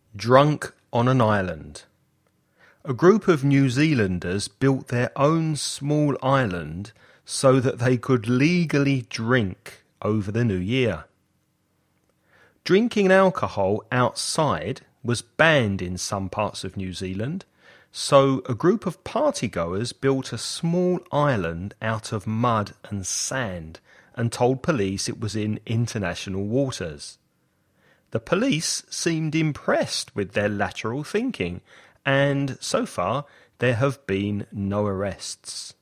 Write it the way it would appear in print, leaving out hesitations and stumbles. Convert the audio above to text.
Drunk on an island. A group of New Zealanders built their own small island so that they could legally drink over the new year. Drinking alcohol outside was banned in some parts of New Zealand, so a group of partygoers built a small island out of mud and sand and told police it was in international waters. The police seemed impressed with their lateral thinking, and so far there have been no arrests.